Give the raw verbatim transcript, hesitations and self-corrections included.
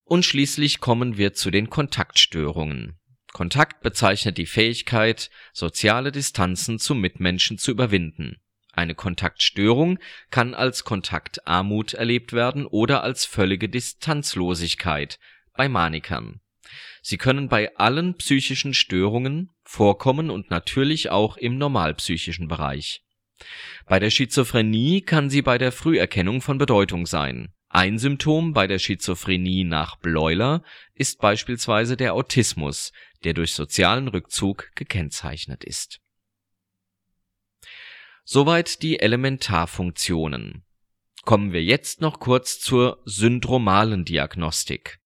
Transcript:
Und schließlich kommen wir zu den Kontaktstörungen. Kontakt bezeichnet die Fähigkeit, soziale Distanzen zu Mitmenschen zu überwinden. Eine Kontaktstörung kann als Kontaktarmut erlebt werden oder als völlige Distanzlosigkeit bei Manikern. Sie können bei allen psychischen Störungen vorkommen und natürlich auch im normalpsychischen Bereich. Bei der Schizophrenie kann sie bei der Früherkennung von Bedeutung sein. Ein Symptom bei der Schizophrenie nach Bleuler ist beispielsweise der Autismus, der durch sozialen Rückzug gekennzeichnet ist. Soweit die Elementarfunktionen. Kommen wir jetzt noch kurz zur syndromalen Diagnostik.